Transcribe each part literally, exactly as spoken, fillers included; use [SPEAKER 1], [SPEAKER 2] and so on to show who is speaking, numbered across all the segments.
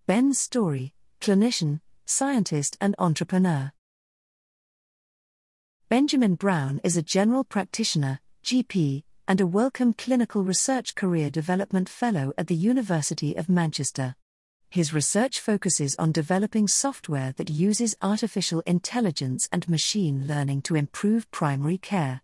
[SPEAKER 1] Ben's story: clinician, scientist and entrepreneur. Benjamin Brown is a general practitioner, G P, and a Wellcome Clinical Research Career Development Fellow at the University of Manchester. His research focuses on developing software that uses artificial intelligence and machine learning to improve primary care.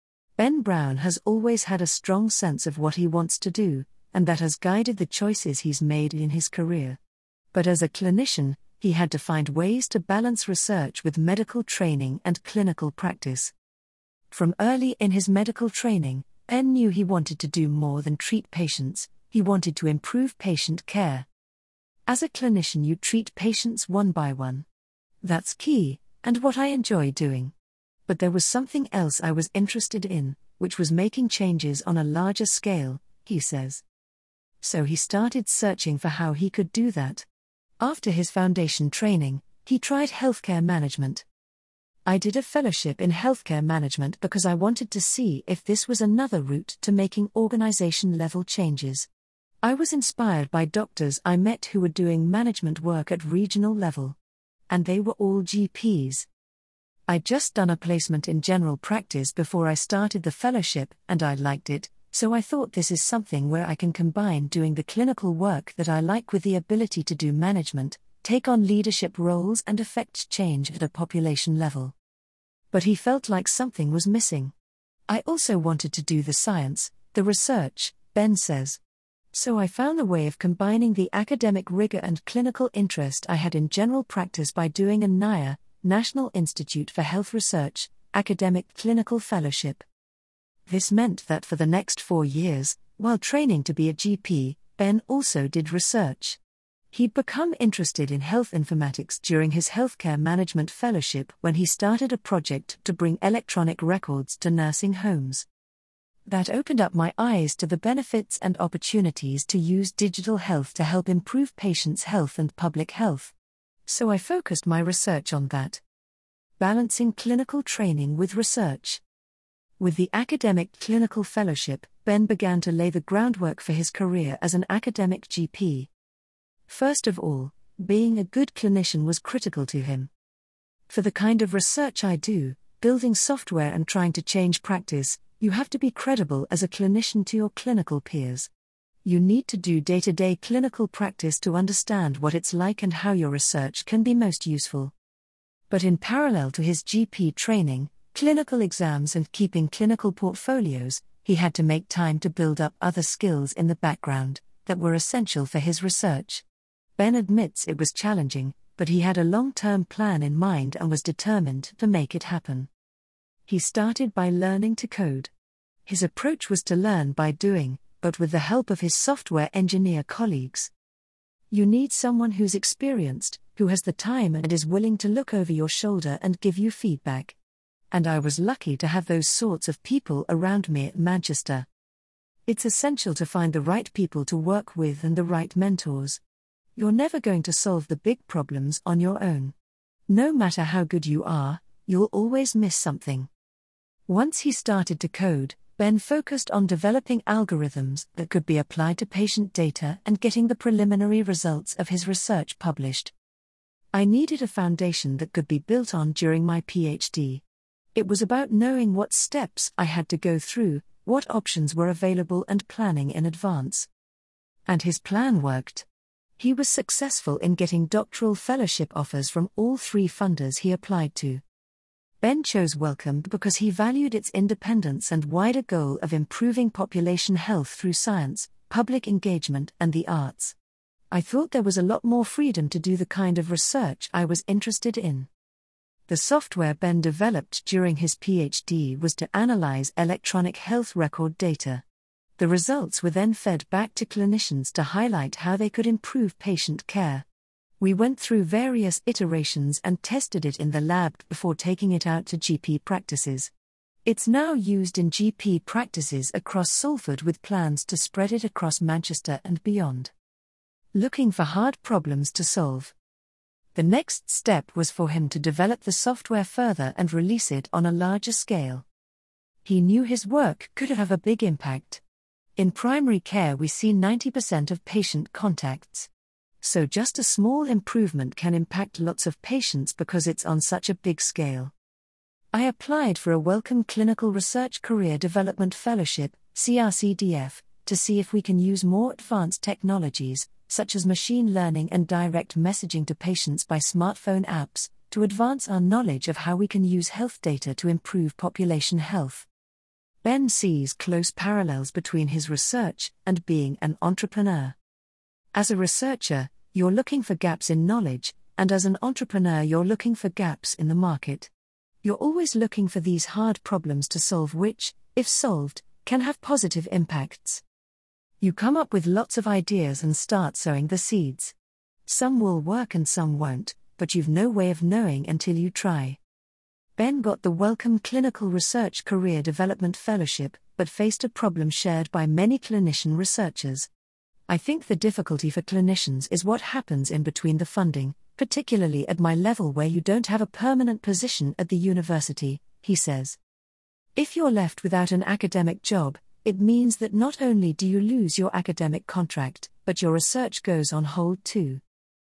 [SPEAKER 1] Ben Brown has always had a strong sense of what he wants to do, and that has guided the choices he's made in his career. But as a clinician, he had to find ways to balance research with medical training and clinical practice. From early in his medical training, Ben knew he wanted to do more than treat patients, he wanted to improve patient care. As a clinician, you treat patients one by one. That's key, and what I enjoy doing. But there was something else I was interested in, which was making changes on a larger scale, he says. So he started searching for how he could do that. After his foundation training, he tried healthcare management. I did a fellowship in healthcare management because I wanted to see if this was another route to making organization-level changes. I was inspired by doctors I met who were doing management work at regional level. And they were all G Ps. I'd just done a placement in general practice before I started the fellowship, and I liked it, so I thought this is something where I can combine doing the clinical work that I like with the ability to do management, take on leadership roles and affect change at a population level. But he felt like something was missing. I also wanted to do the science, the research, Ben says. So I found a way of combining the academic rigor and clinical interest I had in general practice by doing a N I A, National Institute for Health Research, academic clinical fellowship. This meant that for the next four years, while training to be a G P, Ben also did research. He'd become interested in health informatics during his healthcare management fellowship when he started a project to bring electronic records to nursing homes. That opened up my eyes to the benefits and opportunities to use digital health to help improve patients' health and public health. So I focused my research on that. Balancing clinical training with research. With the academic clinical fellowship, Ben began to lay the groundwork for his career as an academic G P. First of all, being a good clinician was critical to him. For the kind of research I do, building software and trying to change practice, you have to be credible as a clinician to your clinical peers. You need to do day-to-day clinical practice to understand what it's like and how your research can be most useful. But in parallel to his G P training, clinical exams and keeping clinical portfolios, he had to make time to build up other skills in the background that were essential for his research. Ben admits it was challenging, but he had a long-term plan in mind and was determined to make it happen. He started by learning to code. His approach was to learn by doing, but with the help of his software engineer colleagues. You need someone who's experienced, who has the time and is willing to look over your shoulder and give you feedback. And I was lucky to have those sorts of people around me at Manchester. It's essential to find the right people to work with and the right mentors. You're never going to solve the big problems on your own. No matter how good you are, you'll always miss something. Once he started to code, Ben focused on developing algorithms that could be applied to patient data and getting the preliminary results of his research published. I needed a foundation that could be built on during my PhD. It was about knowing what steps I had to go through, what options were available and planning in advance. And his plan worked. He was successful in getting doctoral fellowship offers from all three funders he applied to. Ben chose Wellcome because he valued its independence and wider goal of improving population health through science, public engagement and the arts. I thought there was a lot more freedom to do the kind of research I was interested in. The software Ben developed during his PhD was to analyze electronic health record data. The results were then fed back to clinicians to highlight how they could improve patient care. We went through various iterations and tested it in the lab before taking it out to G P practices. It's now used in G P practices across Salford with plans to spread it across Manchester and beyond. Looking for hard problems to solve. The next step was for him to develop the software further and release it on a larger scale. He knew his work could have a big impact. In primary care we see ninety percent of patient contacts. So just a small improvement can impact lots of patients because it's on such a big scale. I applied for a Wellcome Clinical Research Career Development Fellowship, C R C D F, to see if we can use more advanced technologies, such as machine learning and direct messaging to patients by smartphone apps, to advance our knowledge of how we can use health data to improve population health. Ben sees close parallels between his research and being an entrepreneur. As a researcher, you're looking for gaps in knowledge, and as an entrepreneur, you're looking for gaps in the market. You're always looking for these hard problems to solve which, if solved, can have positive impacts. You come up with lots of ideas and start sowing the seeds. Some will work and some won't, but you've no way of knowing until you try. Ben got the Wellcome Clinical Research Career Development Fellowship, but faced a problem shared by many clinician researchers. I think the difficulty for clinicians is what happens in between the funding, particularly at my level where you don't have a permanent position at the university, he says. If you're left without an academic job, it means that not only do you lose your academic contract, but your research goes on hold too.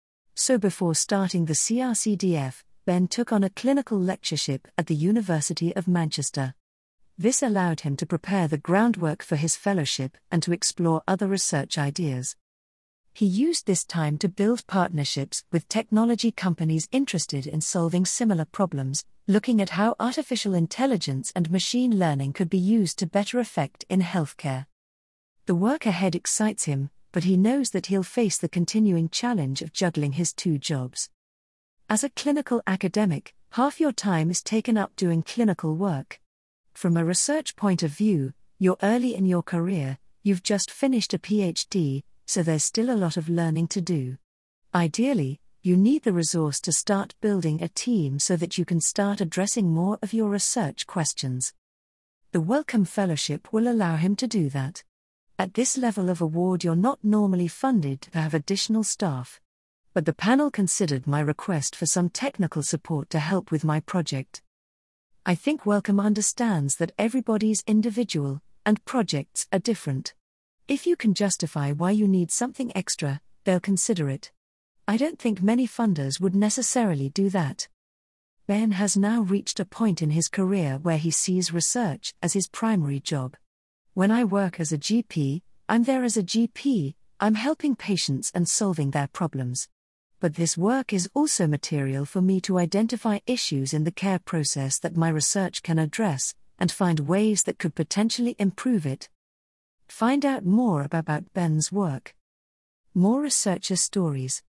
[SPEAKER 1] So before starting the C R C D F, Ben took on a clinical lectureship at the University of Manchester. This allowed him to prepare the groundwork for his fellowship and to explore other research ideas. He used this time to build partnerships with technology companies interested in solving similar problems, looking at how artificial intelligence and machine learning could be used to better effect in healthcare. The work ahead excites him, but he knows that he'll face the continuing challenge of juggling his two jobs. As a clinical academic, half your time is taken up doing clinical work. From a research point of view, you're early in your career, you've just finished a PhD, so there's still a lot of learning to do. Ideally, you need the resource to start building a team so that you can start addressing more of your research questions. The Wellcome Fellowship will allow him to do that. At this level of award, you're not normally funded to have additional staff. But the panel considered my request for some technical support to help with my project. I think Wellcome understands that everybody's individual, and projects are different. If you can justify why you need something extra, they'll consider it. I don't think many funders would necessarily do that. Ben has now reached a point in his career where he sees research as his primary job. When I work as a G P, I'm there as a G P, I'm helping patients and solving their problems. But this work is also material for me to identify issues in the care process that my research can address, and find ways that could potentially improve it. Find out more about Ben's work. More researcher stories.